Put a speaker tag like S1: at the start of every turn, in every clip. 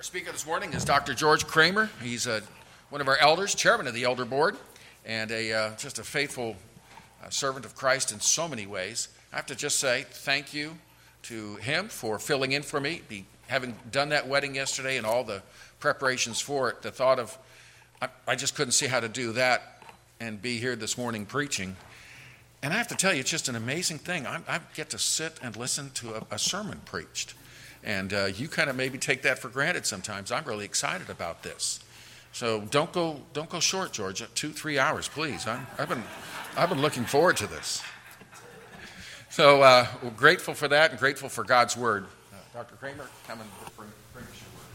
S1: Our speaker this morning is Dr. George Kramer. He's one of our elders, chairman of the elder board, and just a faithful servant of Christ in so many ways. I have to just say thank you to him for filling in for me, having done that wedding yesterday and all the preparations for it. The thought of, I just couldn't see how to do that and be here this morning preaching. And I have to tell you, it's just an amazing thing. I get to sit and listen to a sermon preached. And you kind of maybe take that for granted sometimes. I'm really excited about this. So don't go short, George. 2-3 hours, please. I've been looking forward to this. So we're grateful for that and grateful for God's word. Dr. Kramer, come and bring us your word.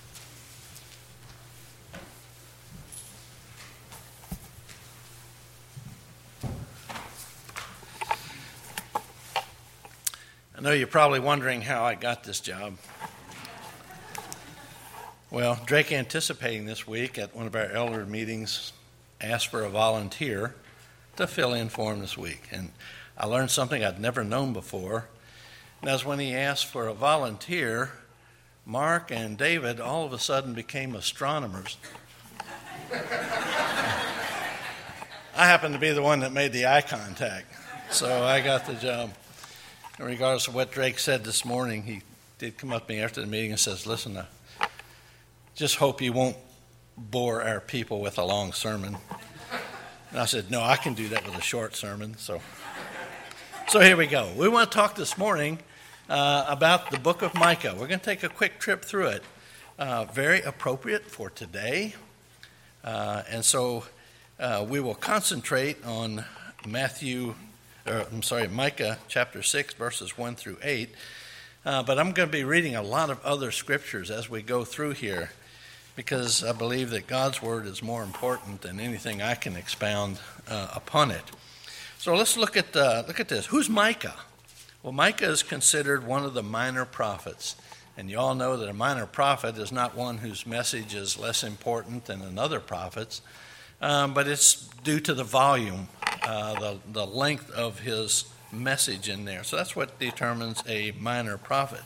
S2: I know you're probably wondering how I got this job. Well, Drake, anticipating this week at one of our elder meetings, asked for a volunteer to fill in for him this week. And I learned something I'd never known before. And that's when he asked for a volunteer, Mark and David all of a sudden became astronomers. I happened to be the one that made the eye contact, so I got the job. And regardless of what Drake said this morning, he did come up to me after the meeting and says, listen, I just hope you won't bore our people with a long sermon. And I said, no, I can do that with a short sermon. So here we go. We want to talk this morning about the book of Micah. We're going to take a quick trip through it. Very appropriate for today. And so we will concentrate on Micah chapter 6, verses 1 through 8. But I'm going to be reading a lot of other scriptures as we go through here because I believe that God's word is more important than anything I can expound upon it. So let's look at this. Who's Micah? Well, Micah is considered one of the minor prophets. And you all know that a minor prophet is not one whose message is less important than another prophet's. But it's due to the volume, the length of his message in there. So that's what determines a minor prophet.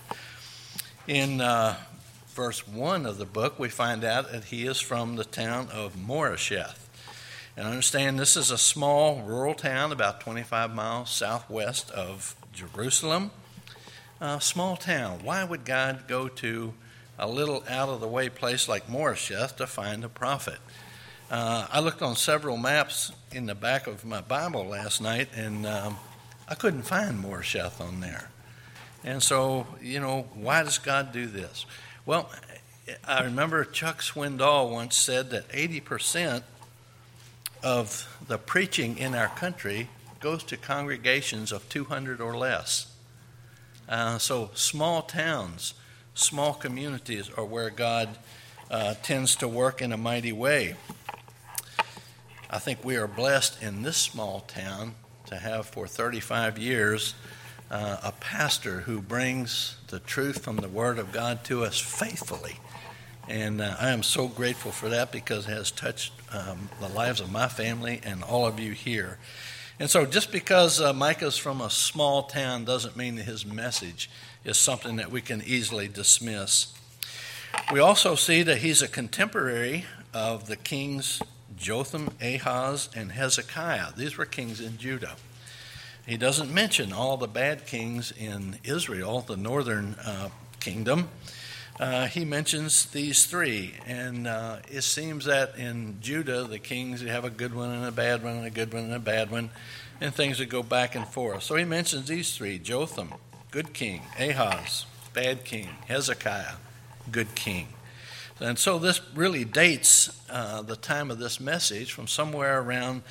S2: In verse 1 of the book, we find out that he is from the town of Moresheth. And understand this is a small rural town about 25 miles southwest of Jerusalem. Small town. Why would God go to a little out-of-the-way place like Moresheth to find a prophet? I looked on several maps in the back of my Bible last night, and I couldn't find Moresheth on there. And so, why does God do this? Well, I remember Chuck Swindoll once said that 80% of the preaching in our country goes to congregations of 200 or less. So small towns, small communities are where God tends to work in a mighty way. I think we are blessed in this small town to have for 35 years a pastor who brings the truth from the Word of God to us faithfully. And I am so grateful for that because it has touched the lives of my family and all of you here. And so just because Micah's from a small town doesn't mean that his message is something that we can easily dismiss. We also see that he's a contemporary of the kings Jotham, Ahaz, and Hezekiah. These were kings in Judah. He doesn't mention all the bad kings in Israel, the northern kingdom. He mentions these three, and it seems that in Judah, the kings have a good one and a bad one and a good one and a bad one, and things would go back and forth. So he mentions these three: Jotham, good king; Ahaz, bad king; Hezekiah, good king. And so this really dates the time of this message from somewhere around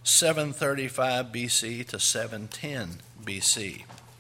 S2: 735 BC to 710 BC.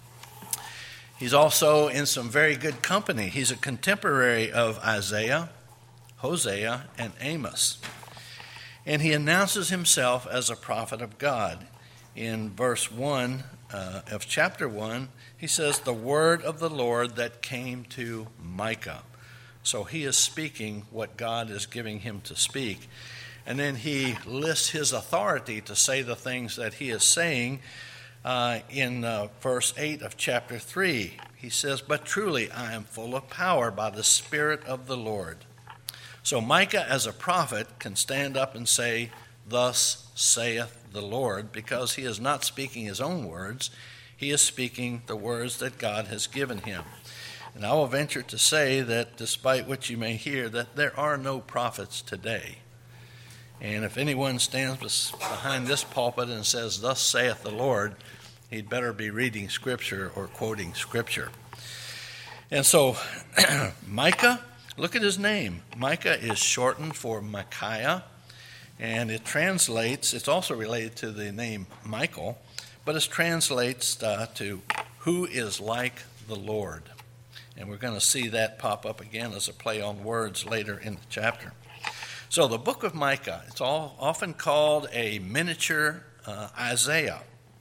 S2: He's also in some very good company. He's a contemporary of Isaiah, Hosea, and Amos. And he announces himself as a prophet of God. In verse 1 of chapter 1, he says, "The word of the Lord that came to Micah." So he is speaking what God is giving him to speak. And then he lists his authority to say the things that he is saying in verse 8 of chapter 3. He says, "But truly I am full of power by the Spirit of the Lord." So Micah, as a prophet, can stand up and say, "Thus saith the Lord," because he is not speaking his own words. He is speaking the words that God has given him. And I will venture to say that despite what you may hear, that there are no prophets today. And if anyone stands behind this pulpit and says, "Thus saith the Lord," he'd better be reading Scripture or quoting Scripture. And so Micah, look at his name. Micah is shortened for Micaiah, and it's also related to the name Michael, but it translates to "who is like the Lord." And we're going to see that pop up again as a play on words later in the chapter. So the book of Micah, it's often called a miniature Isaiah.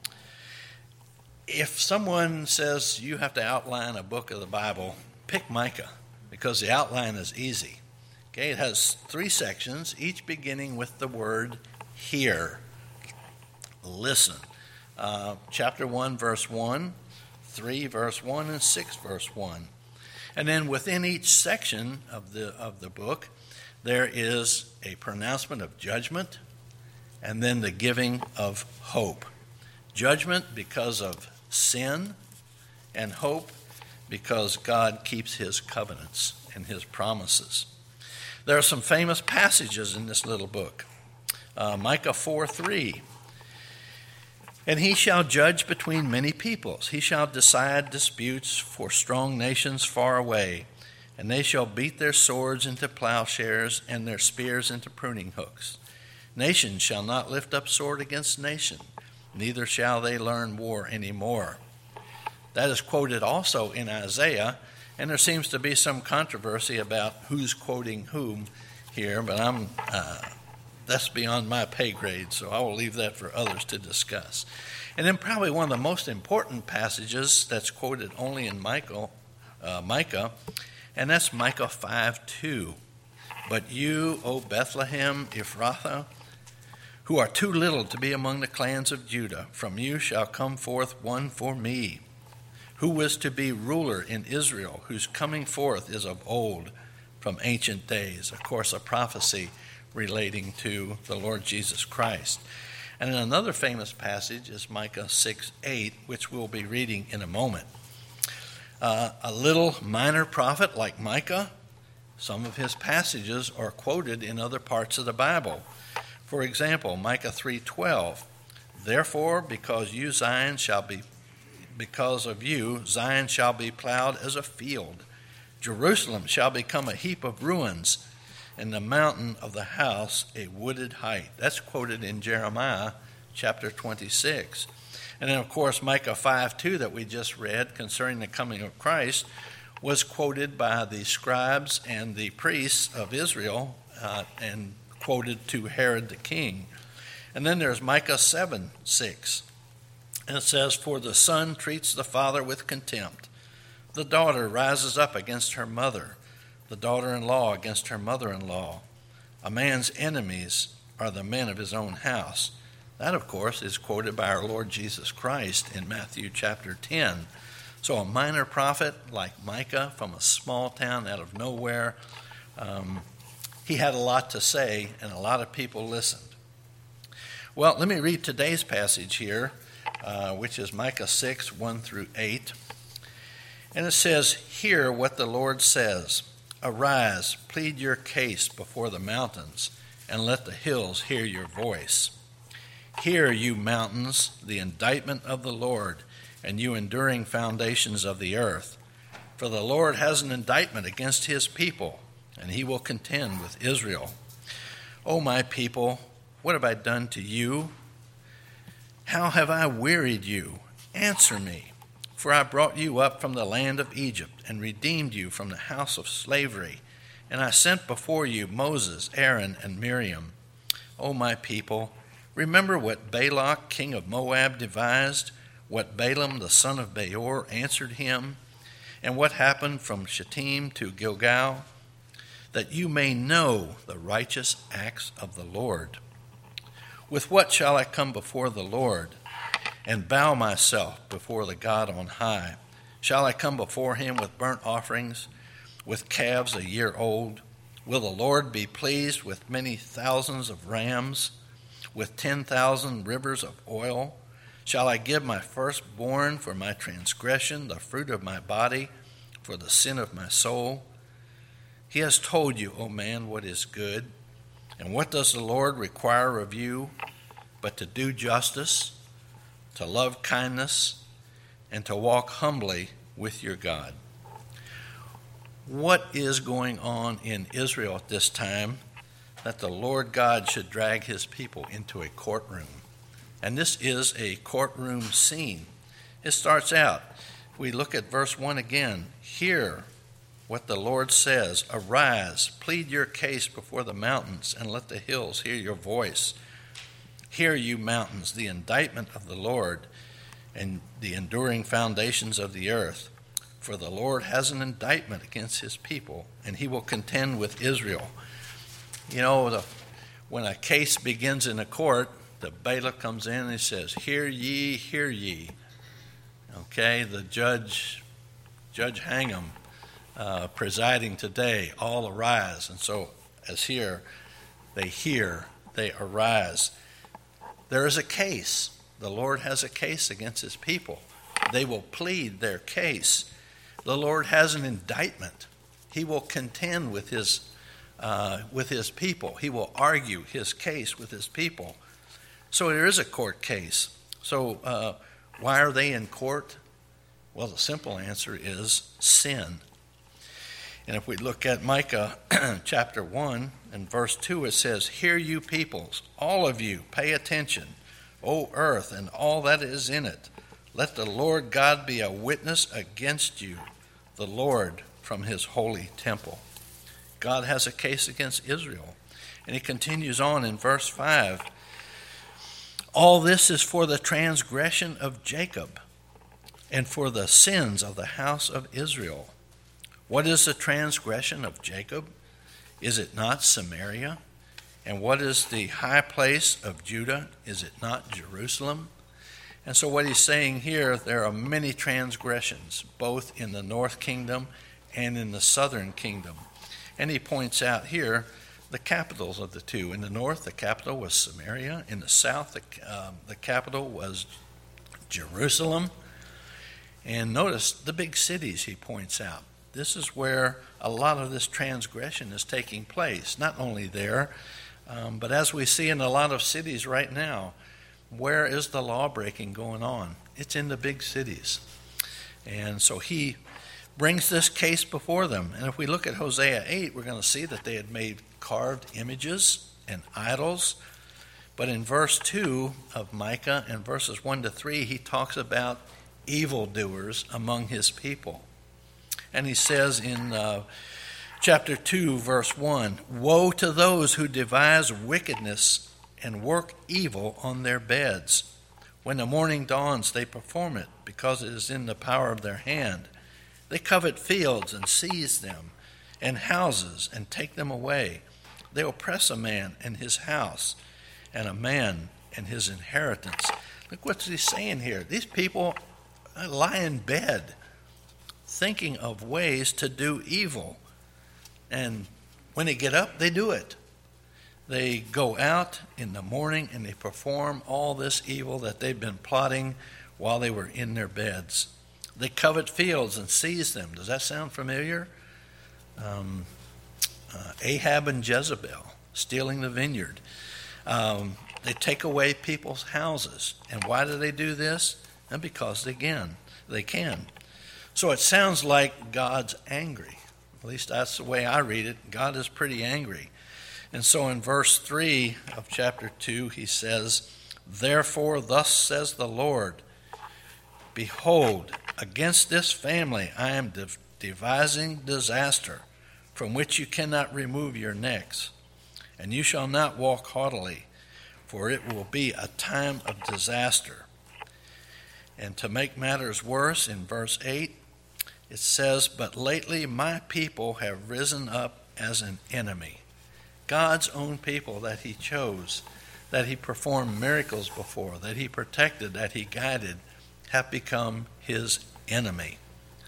S2: If someone says you have to outline a book of the Bible, pick Micah, because the outline is easy. Okay, it has 3 sections, each beginning with the word "hear," listen. Chapter 1, verse 1, 3, verse 1, and 6, verse 1. And then within each section of the book, there is a pronouncement of judgment and then the giving of hope. Judgment because of sin, and hope because God keeps his covenants and his promises. There are some famous passages in this little book. Micah 4:3. "And he shall judge between many peoples. He shall decide disputes for strong nations far away. And they shall beat their swords into plowshares and their spears into pruning hooks. Nation shall not lift up sword against nation, neither shall they learn war any more." That is quoted also in Isaiah, and there seems to be some controversy about who's quoting whom here, but that's beyond my pay grade, so I will leave that for others to discuss. And then probably one of the most important passages that's quoted only in Micah, and that's Micah 5:2. "But you, O Bethlehem Ephrathah, who are too little to be among the clans of Judah, from you shall come forth one for me, who was to be ruler in Israel, whose coming forth is of old, from ancient days." Of course, a prophecy relating to the Lord Jesus Christ. And then another famous passage is Micah 6:8, which we'll be reading in a moment. A little minor prophet like Micah, some of his passages are quoted in other parts of the Bible. For example, Micah 3:12, "Therefore, because of you, Zion shall be plowed as a field. Jerusalem shall become a heap of ruins, and the mountain of the house a wooded height." That's quoted in Jeremiah chapter 26. And then, of course, Micah 5:2 that we just read concerning the coming of Christ was quoted by the scribes and the priests of Israel and quoted to Herod the king. And then there's Micah 7:6. And it says, "For the son treats the father with contempt. The daughter rises up against her mother, the daughter-in-law against her mother-in-law. A man's enemies are the men of his own house." That, of course, is quoted by our Lord Jesus Christ in Matthew chapter 10. So a minor prophet like Micah from a small town out of nowhere, he had a lot to say, and a lot of people listened. Well, let me read today's passage here, which is Micah 6:1-8. And it says, "Hear what the Lord says. Arise, plead your case before the mountains, and let the hills hear your voice. Hear, you mountains, the indictment of the Lord, and you enduring foundations of the earth. For the Lord has an indictment against his people, and he will contend with Israel. O my people, what have I done to you? How have I wearied you? Answer me. For I brought you up from the land of Egypt and redeemed you from the house of slavery. And I sent before you Moses, Aaron, and Miriam. O my people, remember what Balak, king of Moab, devised, what Balaam, the son of Beor, answered him, and what happened from Shittim to Gilgal, that you may know the righteous acts of the Lord. With what shall I come before the Lord and bow myself before the God on high? Shall I come before him with burnt offerings, with calves a year old? Will the Lord be pleased with many thousands of rams, with 10,000 rivers of oil? Shall I give my firstborn for my transgression, the fruit of my body, for the sin of my soul? He has told you, O man, what is good. And what does the Lord require of you but to do justice, to love kindness, and to walk humbly with your God? What is going on in Israel at this time that the Lord God should drag his people into a courtroom? And this is a courtroom scene. It starts out, we look at verse 1 again. Hear what the Lord says. Arise, plead your case before the mountains, and let the hills hear your voice. Hear, you mountains, the indictment of the Lord, and the enduring foundations of the earth. For the Lord has an indictment against his people, and he will contend with Israel. You know, when a case begins in a court, the bailiff comes in and he says, hear ye, hear ye. Okay, the Judge Hangum presiding today, all arise. And so, as here, they hear, they arise. There is a case. The Lord has a case against his people. They will plead their case. The Lord has an indictment. He will contend with his people. He will argue his case with his people. So there is a court case. So why are they in court? Well, the simple answer is sin. And if we look at Micah chapter 1 and verse 2, it says, hear you peoples, all of you, pay attention, O earth and all that is in it. Let the Lord God be a witness against you, the Lord from his holy temple. God has a case against Israel. And he continues on in verse 5. All this is for the transgression of Jacob and for the sins of the house of Israel. What is the transgression of Jacob? Is it not Samaria? And what is the high place of Judah? Is it not Jerusalem? And so what he's saying here, there are many transgressions, both in the north kingdom and in the southern kingdom. And he points out here the capitals of the two. In the north, the capital was Samaria. In the south, the capital was Jerusalem. And notice the big cities he points out. This is where a lot of this transgression is taking place. Not only there, but as we see in a lot of cities right now, where is the law breaking going on? It's in the big cities. And so he brings this case before them. And if we look at Hosea 8, we're going to see that they had made carved images and idols. But in verse 2 of Micah and verses 1 to 3, he talks about evildoers among his people. And he says in chapter 2, verse 1, woe to those who devise wickedness and work evil on their beds. When the morning dawns, they perform it, because it is in the power of their hand. They covet fields and seize them, and houses and take them away. They oppress a man and his house, and a man and his inheritance. Look what he's saying here. These people lie in bed thinking of ways to do evil. And when they get up, they do it. They go out in the morning and they perform all this evil that they've been plotting while they were in their beds. They covet fields and seize them. Does that sound familiar? Ahab and Jezebel stealing the vineyard. They take away people's houses. And why do they do this? And because they can. So it sounds like God's angry. At least that's the way I read it. God is pretty angry. And so in verse 3 of chapter 2, he says, therefore, thus says the Lord, behold, against this family I am devising disaster, from which you cannot remove your necks. And you shall not walk haughtily, for it will be a time of disaster. And to make matters worse, in verse 8, it says, but lately my people have risen up as an enemy. God's own people that he chose, that he performed miracles before, that he protected, that he guided, have become his enemy.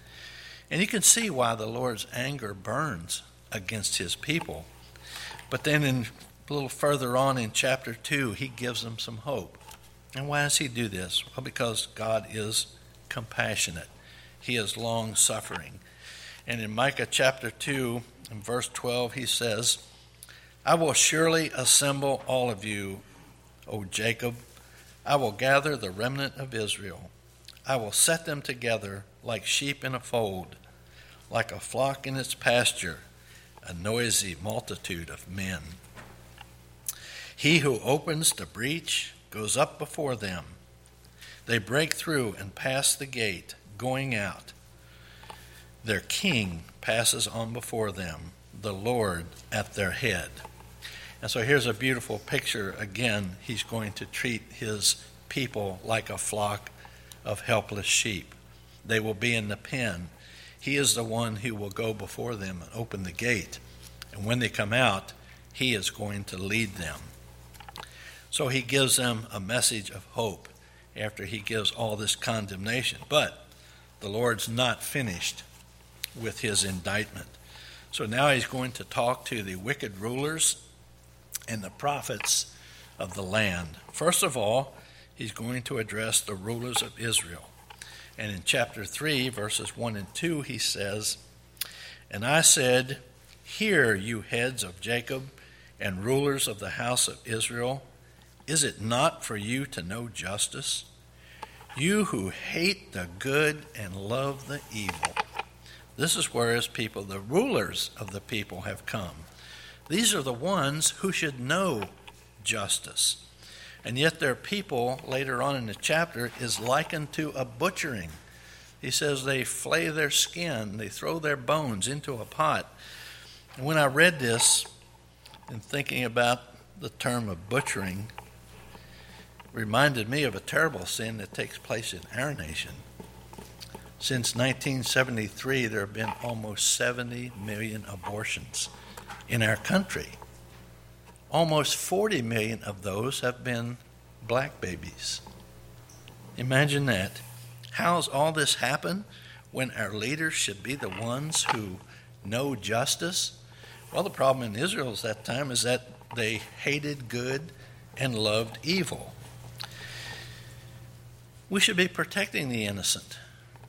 S2: And you can see why the Lord's anger burns against his people. But then a little further on in chapter 2, he gives them some hope. And why does he do this? Well, because God is compassionate. He is long-suffering. And in Micah chapter 2, in verse 12, he says, I will surely assemble all of you, O Jacob. I will gather the remnant of Israel. I will set them together like sheep in a fold, like a flock in its pasture, a noisy multitude of men. He who opens the breach goes up before them. They break through and pass the gate, going out. Their king passes on before them, the Lord at their head. And so here's a beautiful picture. Again, he's going to treat his people like a flock of helpless sheep. They will be in the pen. He is the one who will go before them and open the gate. And when they come out, he is going to lead them. So he gives them a message of hope after he gives all this condemnation. But the Lord's not finished with his indictment. So now he's going to talk to the wicked rulers and the prophets of the land. First of all, he's going to address the rulers of Israel. And in chapter 3, verses 1 and 2, he says, And I said, Hear, you heads of Jacob and rulers of the house of Israel, is it not for you to know justice? You who hate the good and love the evil. This is where his people, the rulers of the people, have come. These are the ones who should know justice. And yet their people, later on in the chapter, is likened to a butchering. He says they flay their skin, they throw their bones into a pot. And when I read this, and thinking about the term of butchering, reminded me of a terrible sin that takes place in our nation. Since 1973, there have been almost 70 million abortions in our country. Almost 40 million of those have been black babies. Imagine that. How's all this happen when our leaders should be the ones who know justice? Well, the problem in Israel at that time is that they hated good and loved evil. We should be protecting the innocent.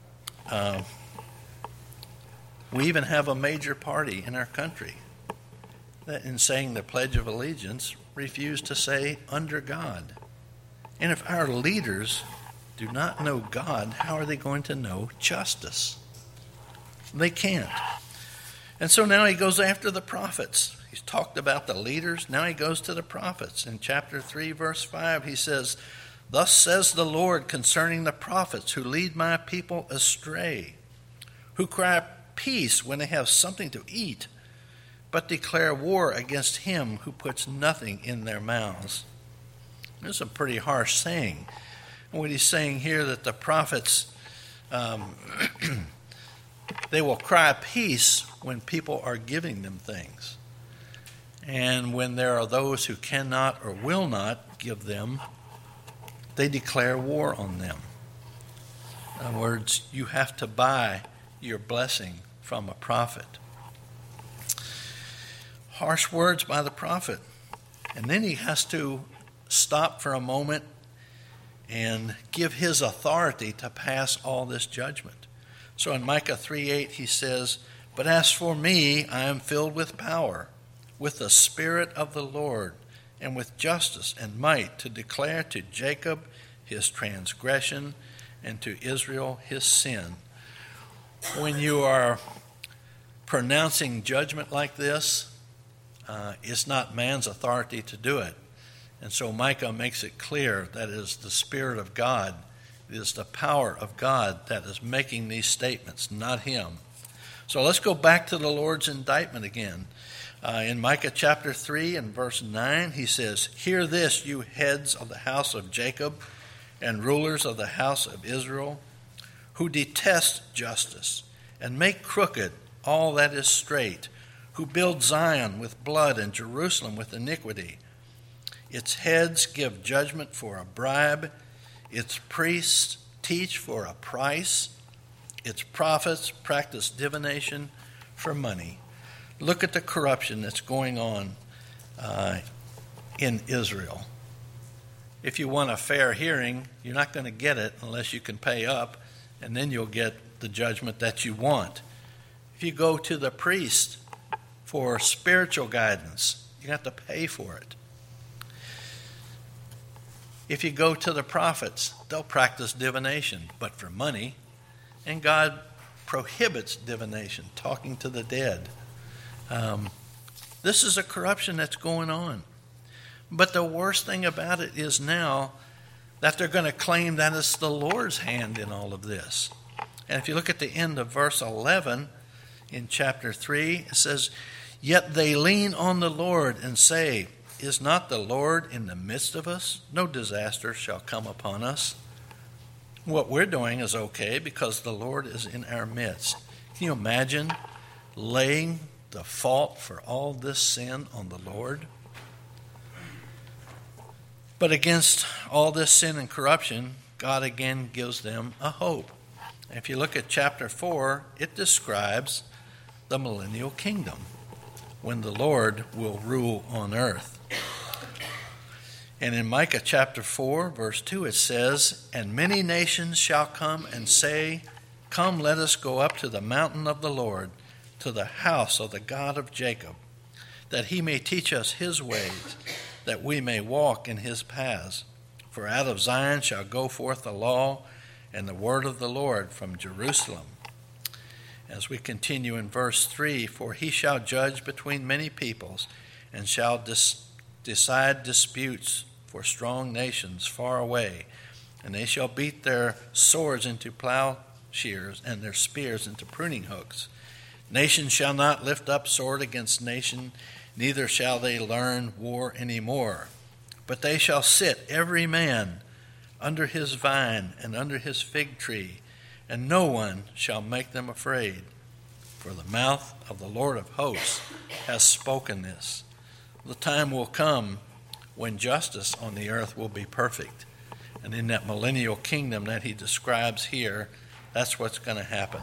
S2: We even have a major party in our country that in saying the Pledge of Allegiance refused to say under God. And if our leaders do not know God, how are they going to know justice? They can't. And so now he goes after the prophets. He's talked about the leaders. Now he goes to the prophets. In chapter 3, verse 5, he says, Thus says the Lord concerning the prophets who lead my people astray, who cry peace when they have something to eat, but declare war against him who puts nothing in their mouths. This is a pretty harsh saying. And what he's saying here, that the prophets, they will cry peace when people are giving them things. And when there are those who cannot or will not give them, they declare war on them. In other words, you have to buy your blessing from a prophet. Harsh words by the prophet. And then he has to stop for a moment and give his authority to pass all this judgment. So in Micah 3:8 he says, But as for me, I am filled with power, with the Spirit of the Lord, and with justice and might, to declare to Jacob his transgression and to Israel his sin. When you are pronouncing judgment like this, it's not man's authority to do it. And so Micah makes it clear that it is the Spirit of God, it is the power of God that is making these statements, not him. So let's go back to the Lord's indictment again. In Micah chapter 3 and verse 9, he says, Hear this, you heads of the house of Jacob and rulers of the house of Israel, who detest justice and make crooked all that is straight, who build Zion with blood and Jerusalem with iniquity. Its heads give judgment for a bribe, its priests teach for a price, its prophets practice divination for money. Look at the corruption that's going on in Israel. If you want a fair hearing, you're not going to get it unless you can pay up, and then you'll get the judgment that you want. If you go to the priest for spiritual guidance, you have to pay for it. If you go to the prophets, they'll practice divination, but for money. And God prohibits divination, talking to the dead. This is a corruption that's going on. But the worst thing about it is now that they're going to claim that it's the Lord's hand in all of this. And if you look at the end of verse 11 in chapter 3, it says, "Yet they lean on the Lord and say, 'Is not the Lord in the midst of us? No disaster shall come upon us.'" What we're doing is okay because the Lord is in our midst. Can you imagine laying the fault for all this sin on the Lord? But against all this sin and corruption, God again gives them a hope. If you look at chapter 4, it describes the millennial kingdom, when the Lord will rule on earth. And in Micah chapter 4, verse 2, it says, "And many nations shall come and say, 'Come, let us go up to the mountain of the Lord, to the house of the God of Jacob, that he may teach us his ways, that we may walk in his paths. For out of Zion shall go forth the law and the word of the Lord from Jerusalem.'" As we continue in verse 3, "For he shall judge between many peoples, and shall decide disputes for strong nations far away. And they shall beat their swords into plowshares, and their spears into pruning hooks. Nation shall not lift up sword against nation, neither shall they learn war any more. But they shall sit every man under his vine and under his fig tree, and no one shall make them afraid. For the mouth of the Lord of hosts has spoken this. The time will come when justice on the earth will be perfect. And in that millennial kingdom that he describes here, that's what's going to happen.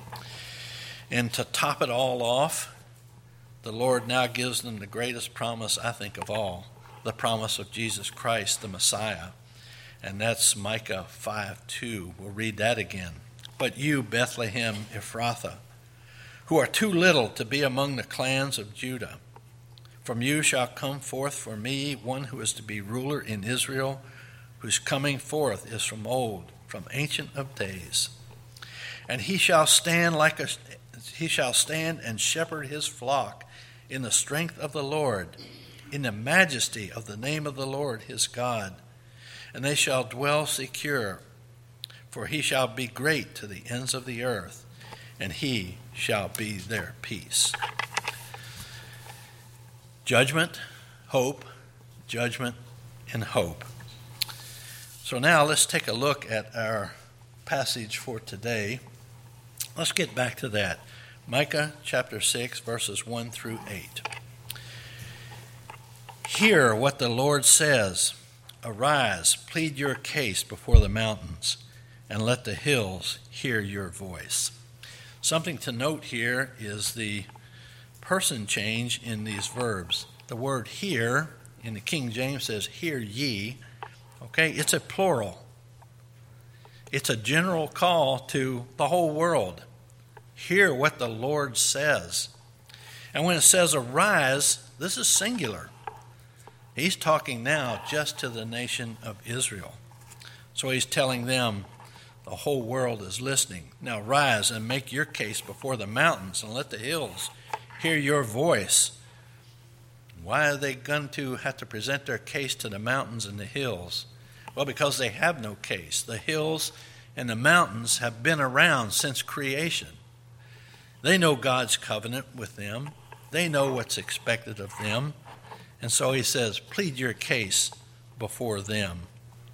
S2: And to top it all off, the Lord now gives them the greatest promise, I think, of all, the promise of Jesus Christ, the Messiah. And that's Micah 5:2. We'll read that again. "But you, Bethlehem Ephrathah, who are too little to be among the clans of Judah, from you shall come forth for me one who is to be ruler in Israel, whose coming forth is from old, from ancient of days. And he shall stand and shepherd his flock in the strength of the Lord, in the majesty of the name of the Lord his God. And they shall dwell secure, for he shall be great to the ends of the earth, and he shall be their peace." Judgment, hope, judgment, and hope. So now let's take a look at our passage for today. Let's get back to that. Micah chapter 6, verses 1 through 8. "Hear what the Lord says. Arise, plead your case before the mountains, and let the hills hear your voice." Something to note here is the person change in these verbs. The word hear in the King James says, "Hear ye." Okay, it's a plural. It's a general call to the whole world. Hear what the Lord says. And when it says arise, this is singular. He's talking now just to the nation of Israel. So he's telling them the whole world is listening. Now rise and make your case before the mountains, and let the hills hear your voice. Why are they going to have to present their case to the mountains and the hills? Well, because they have no case. The hills and the mountains have been around since creation. They know God's covenant with them. They know what's expected of them. And so he says, plead your case before them.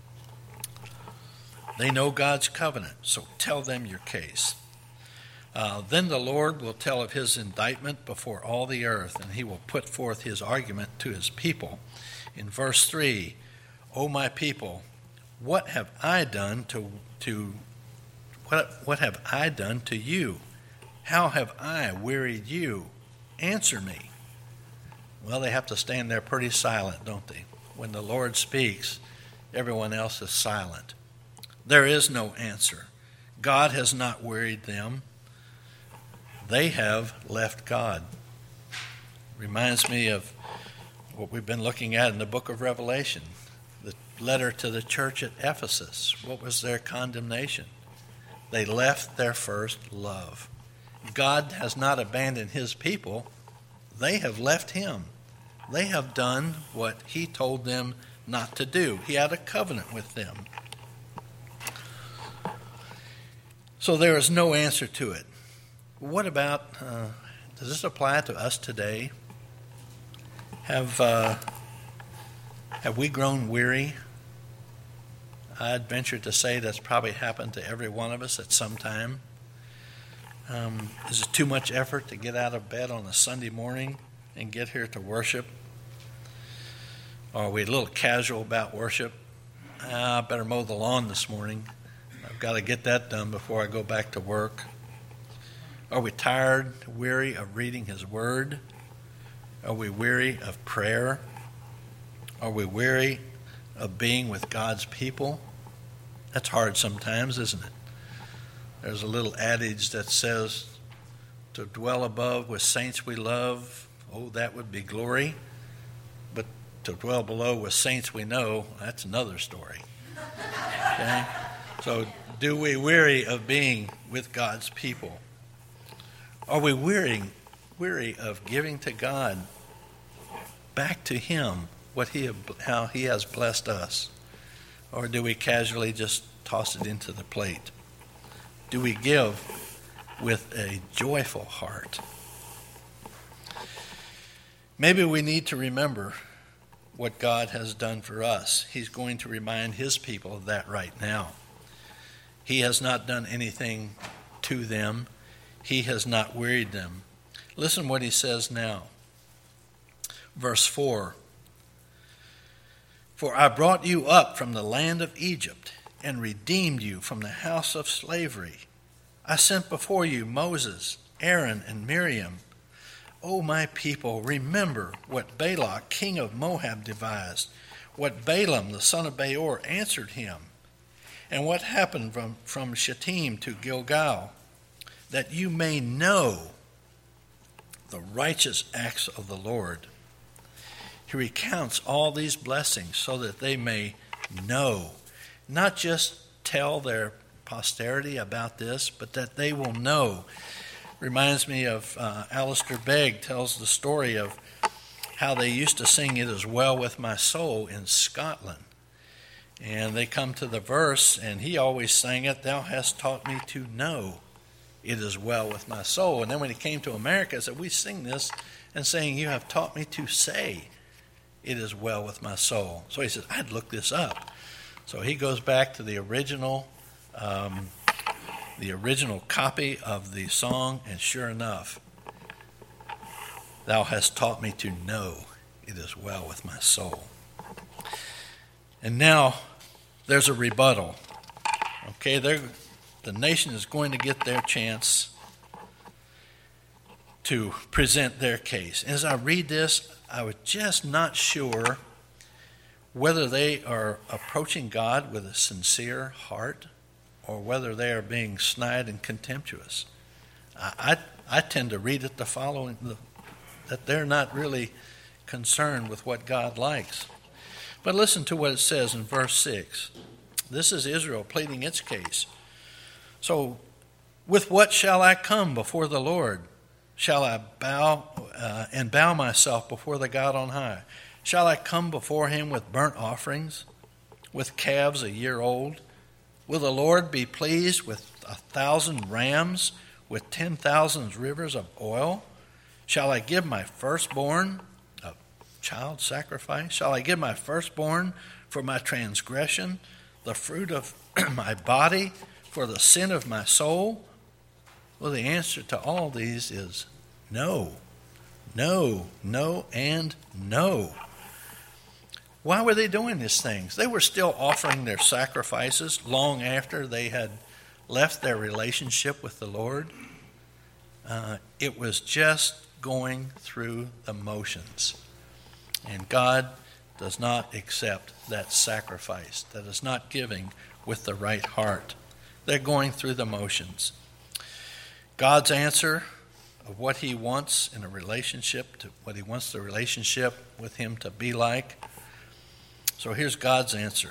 S2: They know God's covenant, so tell them your case. Then the Lord will tell of his indictment before all the earth, and he will put forth his argument to his people. In verse 3, "O my people, what have I done What have I done to you? How have I wearied you? Answer me. Well, they have to stand there pretty silent, don't they? When the Lord speaks, everyone else is silent. There is no answer. God has not wearied them. They have left God. Reminds me of what we've been looking at in the book of Revelation, the letter to the church at Ephesus. What was their condemnation? They left their first love. God has not abandoned his people. They have left him. They have done what he told them not to do. He had a covenant with them. So there is no answer to it. What about, does this apply to us today? Have we grown weary? I'd venture to say that's probably happened to every one of us at some time. Is it too much effort to get out of bed on a Sunday morning and get here to worship? Or are we a little casual about worship? I better mow the lawn this morning. I've got to get that done before I go back to work. Are we tired, weary of reading his word? Are we weary of prayer? Are we weary of being with God's people? That's hard sometimes, isn't it? There's a little adage that says, to dwell above with saints we love, oh, that would be glory. But to dwell below with saints we know, that's another story. Okay? So do we weary of being with God's people? Are we weary of giving to God, back to him, how he has blessed us? Or do we casually just toss it into the plate? Do we give with a joyful heart? Maybe we need to remember what God has done for us. He's going to remind his people of that right now. He has not done anything to them. He has not wearied them. Listen what he says now. Verse 4. For I brought you up from the land of Egypt and redeemed you from the house of slavery. I sent before you Moses, Aaron, and Miriam. O my people, remember what Balak, king of Moab, devised, what Balaam, the son of Beor, answered him, and what happened from Shittim to Gilgal, that you may know the righteous acts of the Lord. He recounts all these blessings so that they may know, not just tell their posterity about this, but that they will know. Reminds me of Alistair Begg tells the story of how they used to sing "It Is Well With My Soul" in Scotland. And they come to the verse, and he always sang it, "Thou hast taught me to know it is well with my soul." And then when he came to America, he said, we sing this and saying, "You have taught me to say it is well with my soul." So he says, I'd look this up. So he goes back to the original copy of the song, and sure enough, "Thou hast taught me to know it is well with my soul." And now there's a rebuttal. Okay, the nation is going to get their chance to present their case. As I read this, I was just not sure whether they are approaching God with a sincere heart or whether they are being snide and contemptuous. I tend to read it the following, that they're not really concerned with what God likes. But listen to what it says in verse 6. This is Israel pleading its case. So, with what shall I come before the Lord? Shall I bow myself before the God on high? Shall I come before him with burnt offerings, with calves a year old? Will the Lord be pleased with 1,000 rams, with 10,000 rivers of oil? Shall I give my firstborn a child sacrifice? Shall I give my firstborn for my transgression, the fruit of my body for the sin of my soul? Well, the answer to all these is no. No, no, and no. Why were they doing these things? They were still offering their sacrifices long after they had left their relationship with the Lord, it was just going through the motions. And God does not accept that sacrifice. That is not giving with the right heart. They're going through the motions. God's answer of what he wants in a relationship, to what he wants the relationship with him to be like. So here's God's answer.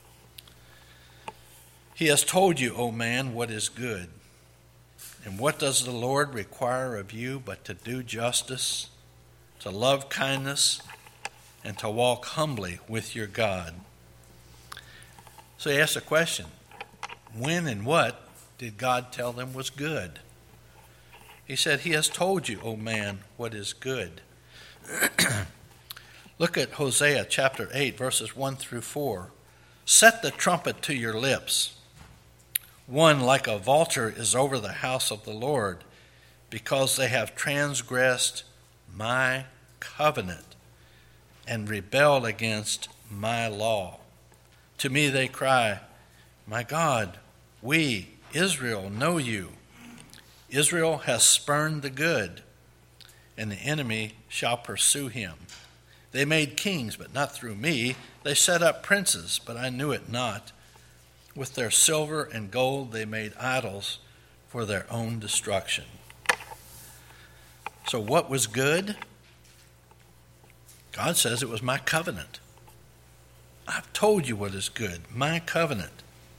S2: He has told you, O man, what is good. And what does the Lord require of you but to do justice, to love kindness, and to walk humbly with your God? So he asks a question. When and what did God tell them was good? He said, he has told you, O man, what is good. Look at Hosea chapter 8, verses 1 through 4. Set the trumpet to your lips. One like a vulture is over the house of the Lord, because they have transgressed my covenant and rebelled against my law. To me they cry, my God, we, Israel, know you. Israel has spurned the good, and the enemy shall pursue him. They made kings, but not through me. They set up princes, but I knew it not. With their silver and gold they made idols for their own destruction. So what was good? God says it was my covenant. I've told you what is good, my covenant.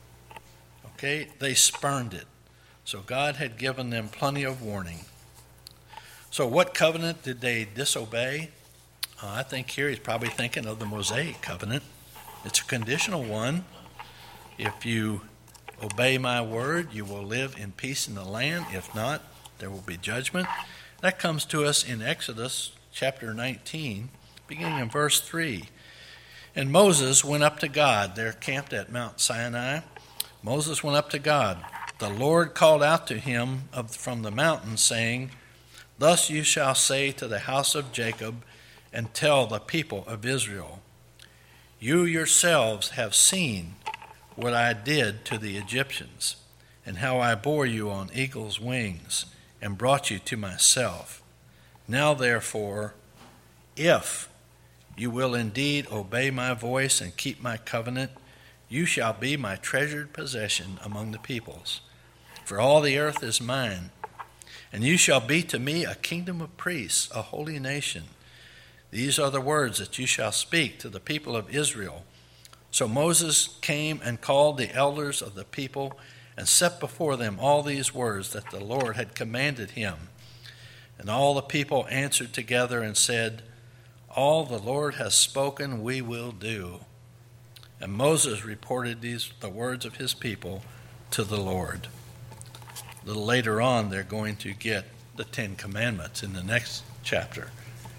S2: Okay, they spurned it. So God had given them plenty of warning. So what covenant did they disobey? I think here he's probably thinking of the Mosaic covenant. It's a conditional one. If you obey my word, you will live in peace in the land. If not, there will be judgment. That comes to us in Exodus chapter 19, beginning in verse 3. And Moses went up to God. They're camped at Mount Sinai. Moses went up to God. The Lord called out to him from the mountain, saying, Thus you shall say to the house of Jacob, and tell the people of Israel, you yourselves have seen what I did to the Egyptians, and how I bore you on eagle's wings, and brought you to myself. Now therefore, if you will indeed obey my voice and keep my covenant, you shall be my treasured possession among the peoples. For all the earth is mine, and you shall be to me a kingdom of priests, a holy nation. These are the words that you shall speak to the people of Israel. So Moses came and called the elders of the people and set before them all these words that the Lord had commanded him. And all the people answered together and said, All the Lord has spoken, we will do. And Moses reported the words of his people to the Lord. A little later on, they're going to get the Ten Commandments in the next chapter.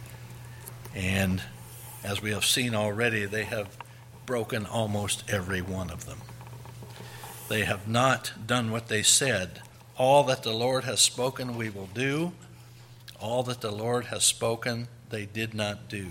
S2: And as we have seen already, they have broken almost every one of them. They have not done what they said. All that the Lord has spoken, we will do. All that the Lord has spoken, they did not do.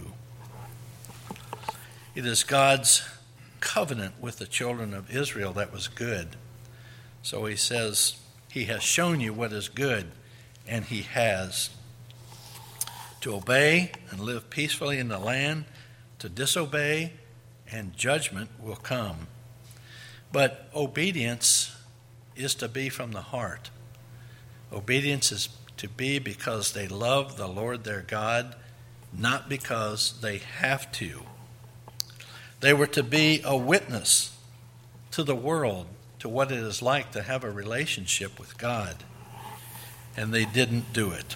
S2: It is God's covenant with the children of Israel that was good. So he says, he has shown you what is good, and he has. To obey and live peacefully in the land, to disobey, and judgment will come. But obedience is to be from the heart. Obedience is to be because they love the Lord their God, not because they have to. They were to be a witness to the world, to what it is like to have a relationship with God. And they didn't do it.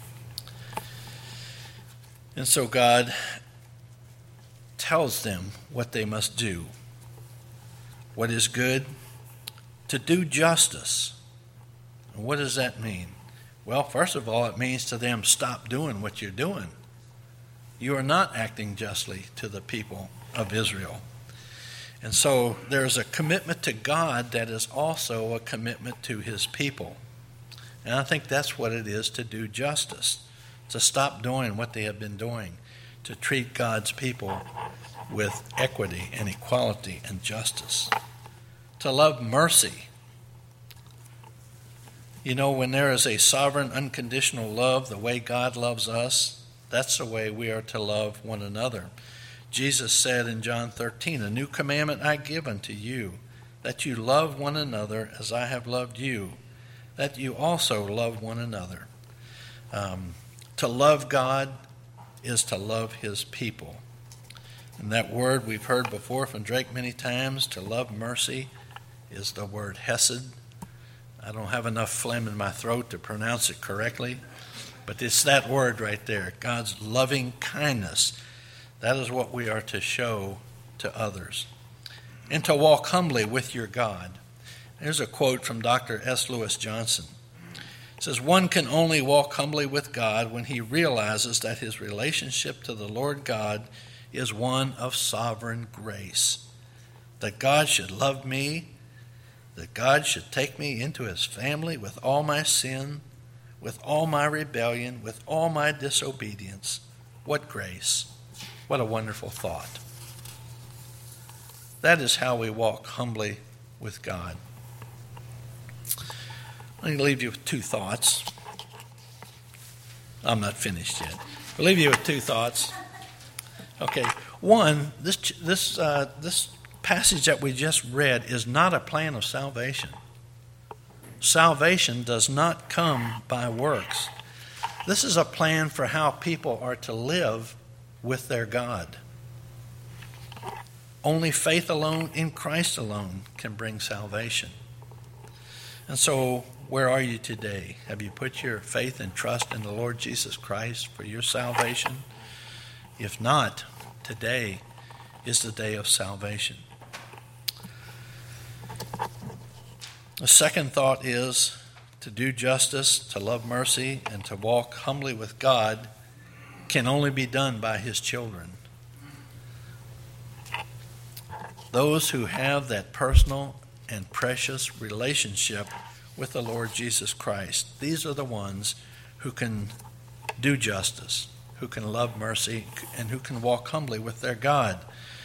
S2: And so God tells them what they must do. What is good? To do justice. And what does that mean? Well, first of all, it means to them, stop doing what you're doing. You are not acting justly to the people of Israel. And so there's a commitment to God that is also a commitment to his people. And I think that's what it is to do justice. To stop doing what they have been doing, to treat God's people with equity and equality and justice, to love mercy, You know, when there is a sovereign, unconditional love, the way God loves us, that's the way we are to love one another. Jesus said in John 13, "A new commandment I give unto you, that you love one another as I have loved you, that you also love one another." To love God is to love his people. And that word we've heard before from Drake many times, to love mercy, is the word hesed. I don't have enough phlegm in my throat to pronounce it correctly, but it's that word right there, God's loving kindness. That is what we are to show to others. And to walk humbly with your God. Here's a quote from Dr. S. Lewis Johnson. It says, "One can only walk humbly with God when he realizes that his relationship to the Lord God is one of sovereign grace. That God should love me, that God should take me into his family with all my sin, with all my rebellion, with all my disobedience. What grace! What a wonderful thought." That is how we walk humbly with God. I'm going to leave you with two thoughts. I'm not finished yet. I'll leave you with two thoughts. Okay, one, this passage that we just read is not a plan of salvation. Salvation does not come by works. This is a plan for how people are to live with their God. Only faith alone in Christ alone can bring salvation. And so, where are you today? Have you put your faith and trust in the Lord Jesus Christ for your salvation? If not, today is the day of salvation. The second thought is to do justice, to love mercy, and to walk humbly with God can only be done by his children. Those who have that personal and precious relationship with the Lord Jesus Christ, these are the ones who can do justice, who can love mercy, and who can walk humbly with their God.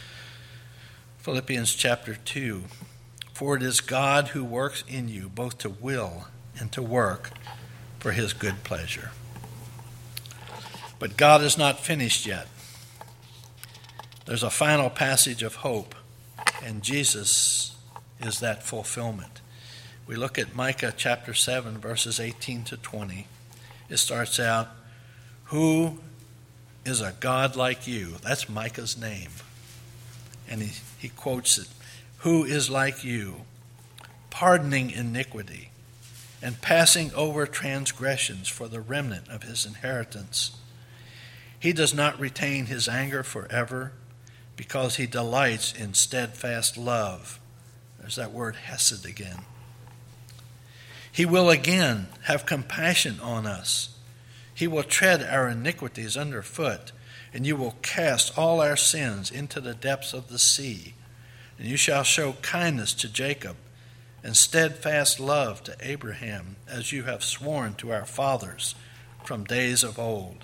S2: Philippians chapter 2, "For it is God who works in you both to will and to work for his good pleasure." But God is not finished yet. There's a final passage of hope, and Jesus is that fulfillment. We look at Micah chapter 7, verses 18 to 20. It starts out, "Who is a God like you?" That's Micah's name. And he quotes it. "Who is like you, pardoning iniquity and passing over transgressions for the remnant of his inheritance? He does not retain his anger forever, because he delights in steadfast love." There's that word hesed again. "He will again have compassion on us. He will tread our iniquities underfoot, and you will cast all our sins into the depths of the sea. And you shall show kindness to Jacob and steadfast love to Abraham, as you have sworn to our fathers from days of old."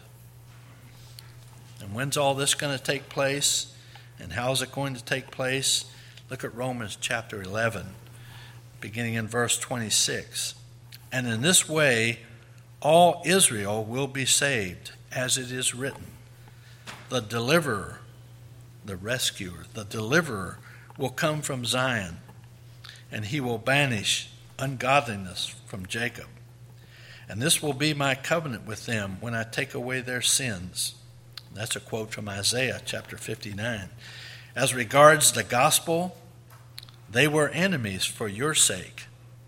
S2: And when's all this going to take place? And how is it going to take place? Look at Romans chapter 11, beginning in verse 26. "And in this way all Israel will be saved, as it is written, the deliverer, the rescuer, the deliverer will come from Zion, and he will banish ungodliness from Jacob. And this will be my covenant with them when I take away their sins." That's a quote from Isaiah chapter 59. "As regards the gospel, they were enemies for your sake.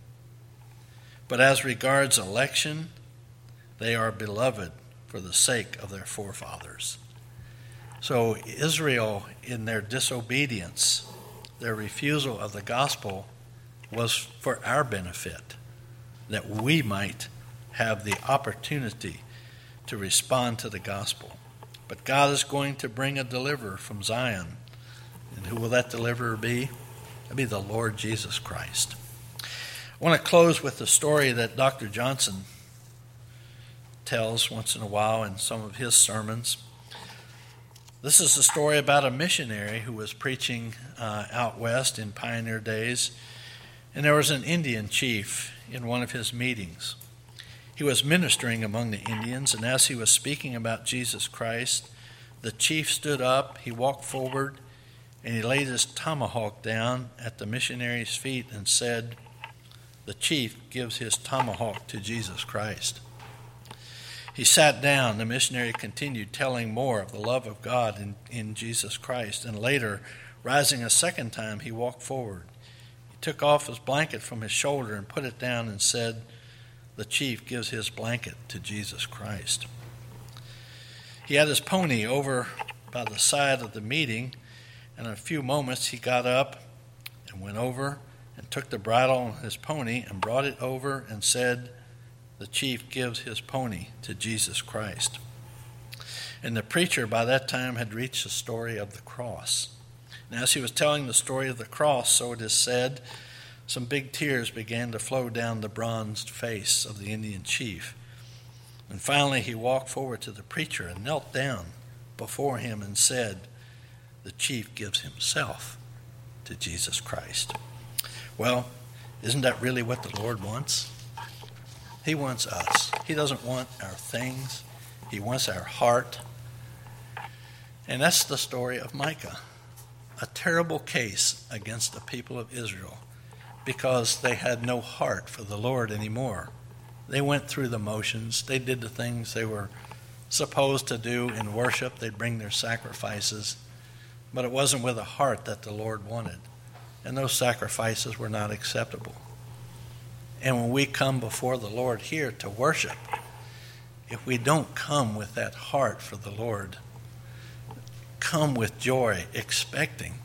S2: But as regards election, they are beloved for the sake of their forefathers." So Israel, in their disobedience, their refusal of the gospel, was for our benefit, that we might have the opportunity to respond to the gospel. But God is going to bring a deliverer from Zion. And who will that deliverer be? It'll be the Lord Jesus Christ. I want to close with the story that Dr. Johnson tells once in a while in some of his sermons. This is a story about a missionary who was preaching out west in pioneer days. And there was an Indian chief in one of his meetings. He was ministering among the Indians, and as he was speaking about Jesus Christ, the chief stood up, he walked forward, and he laid his tomahawk down at the missionary's feet and said, "The chief gives his tomahawk to Jesus Christ." He sat down. The missionary continued telling more of the love of God in Jesus Christ, and later, rising a second time, he walked forward. He took off his blanket from his shoulder and put it down and said, "The chief gives his blanket to Jesus Christ." He had his pony over by the side of the meeting, and in a few moments he got up and went over and took the bridle on his pony and brought it over and said, "The chief gives his pony to Jesus Christ." And the preacher by that time had reached the story of the cross. And as he was telling the story of the cross, so it is said, some big tears began to flow down the bronzed face of the Indian chief. And finally he walked forward to the preacher and knelt down before him and said, "The chief gives himself to Jesus Christ." Well, isn't that really what the Lord wants? He wants us. He doesn't want our things. He wants our heart. And that's the story of Micah. A terrible case against the people of Israel because they had no heart for the Lord anymore. They went through the motions. They did the things they were supposed to do in worship. They'd bring their sacrifices, but it wasn't with a heart that the Lord wanted. And those sacrifices were not acceptable. And when we come before the Lord here to worship, if we don't come with that heart for the Lord, come with joy, expecting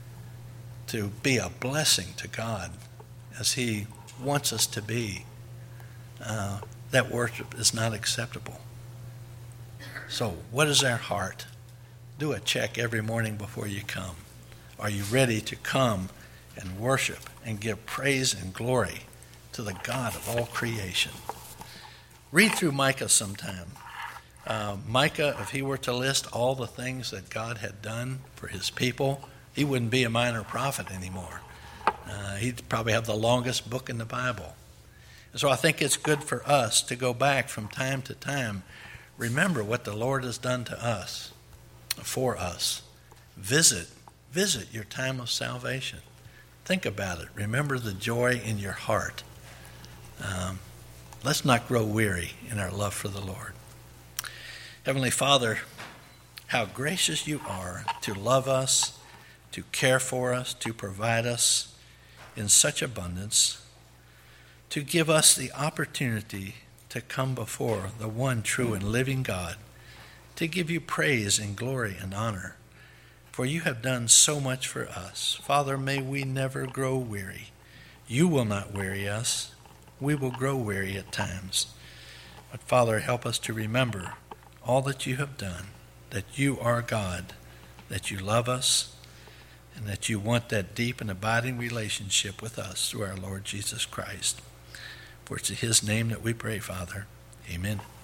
S2: to be a blessing to God as He wants us to be, that worship is not acceptable. So what is our heart? Do a check every morning before you come. Are you ready to come and worship and give praise and glory to the God of all creation? Read through Micah sometime. Micah, if he were to list all the things that God had done for his people, he wouldn't be a minor prophet anymore. He'd probably have the longest book in the Bible. And so I think it's good for us to go back from time to time. Remember what the Lord has done to us, for us. Visit your time of salvation. Think about it. Remember the joy in your heart. Let's not grow weary in our love for the Lord. Heavenly Father, how gracious you are to love us, to care for us, to provide us in such abundance, to give us the opportunity to come before the one true and living God, to give you praise and glory and honor. For you have done so much for us. Father, may we never grow weary. You will not weary us. We will grow weary at times. But Father, help us to remember all that you have done, that you are God, that you love us, and that you want that deep and abiding relationship with us through our Lord Jesus Christ. For it's in his name that we pray, Father. Amen.